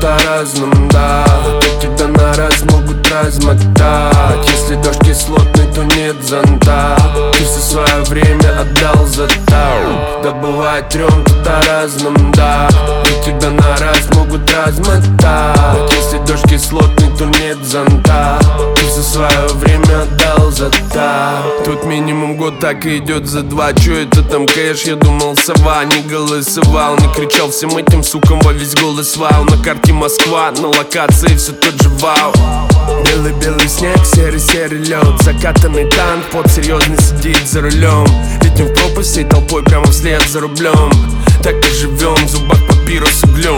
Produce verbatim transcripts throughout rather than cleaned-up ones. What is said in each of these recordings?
по-разному, да. Тут тебя на раз могут размотать. Если дождь кислотный, то нет зонта. Ты все свое время отдал за тау. Да бывает трем тут по-разному, да. Тут тебя на раз могут размотать. Если дождь кислотный, то нет зонта. Ты все свое время отдал за тау. Тут минимум год так и идет за два. Чё это там кэш? Я думал сова. Не голосовал, не кричал всем этим сукам во весь голос вау. На карте Москва, на локации все тот же вау. Белый-белый снег, серый-серый лед. Закатанный танк, под серьезный сидит за рулем. Летим в пропасть всей толпой прямо вслед за рублем. Так и живем, в зубах папирос углем.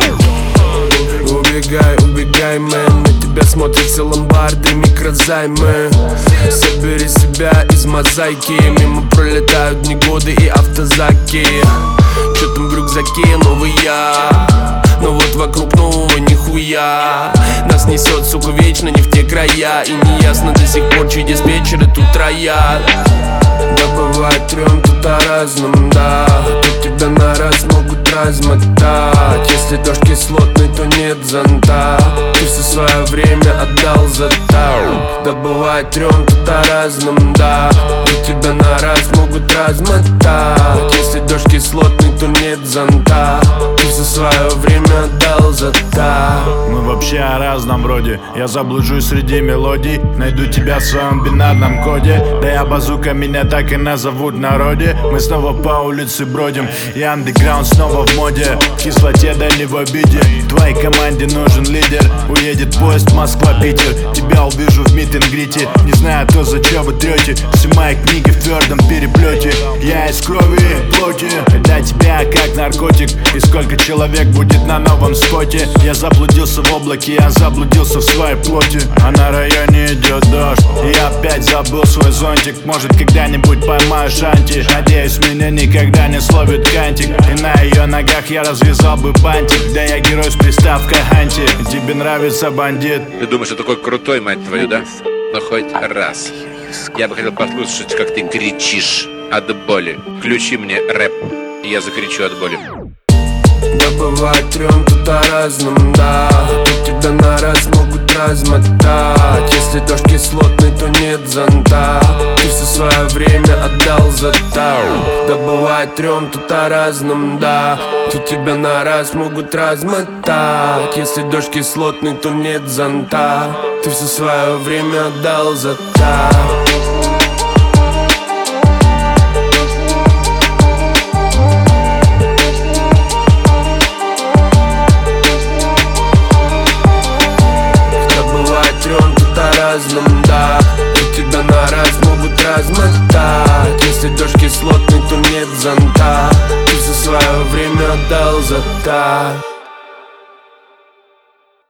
Убегай, убегай, мэн. На тебя смотрят все ломбарды, микрозаймы. Собери себя из мозаики. Мимо пролетают дни, годы и автозаки. Чё там в рюкзаке, новый я. Но вот вокруг нового нихуя. Нас несет, сука, вечно не в те края. И неясно до сих пор, чьи диспетчеры тут троят. Да бывает трем тут по-разному, да. Тут тебя на раз могут размотать. Если дождь кислотный, то нет зонта. Ты все свое время отдал за тау. Да бывает трем тут по-разному, да. Тут тебя на раз могут размотать. Если дождь кислотный, то нет зонта. Ты все свое время отдал за тау. Мы вообще о разном роде. Я заблужусь среди мелодий. Найду тебя в своем бинарном коде. Да я базука, меня так и назовут в народе. Мы снова по улице бродим. И андеграунд снова в моде. В кислоте, да не в обиде. Твоей команде нужен лидер. Уедет поезд Москва-Питер. Тебя увижу в мит-н-грите. Не знаю, то за чё вы трете. Все мои книги в твердом переплете. Я из крови и плоти. Для тебя как наркотик. И сколько человек будет на новом споте. Я заблудился в облаке, я заблудился в своей плоти. А на районе идет дождь. И я опять забыл свой зонтик. Может, когда-нибудь поймаю шанти. Надеюсь, меня никогда не словит кантик. И на ее ногах я развязал бы бантик. Да я герой с приставкой анти. Тебе нравится бандит? Ты думаешь, я такой крутой, мать твою, да? Ну хоть раз. Я бы хотел послушать, как ты кричишь от боли. Включи мне рэп, и я закричу от боли. Да бывает трем тут по-разному, да. Тут тебя на раз могут размотать. Если дождь кислотный, то нет зонта. Ты все свое время отдал за тау. Да бывает трем тут по-разному, да. Тут тебя на раз могут размотать. Если дождь кислотный, то нет зонта. Ты все свое время отдал за тау. Да, тут тебя на раз могут размотать. Если дождь кислотный, то нет зонта. Ты все свое время отдал за так.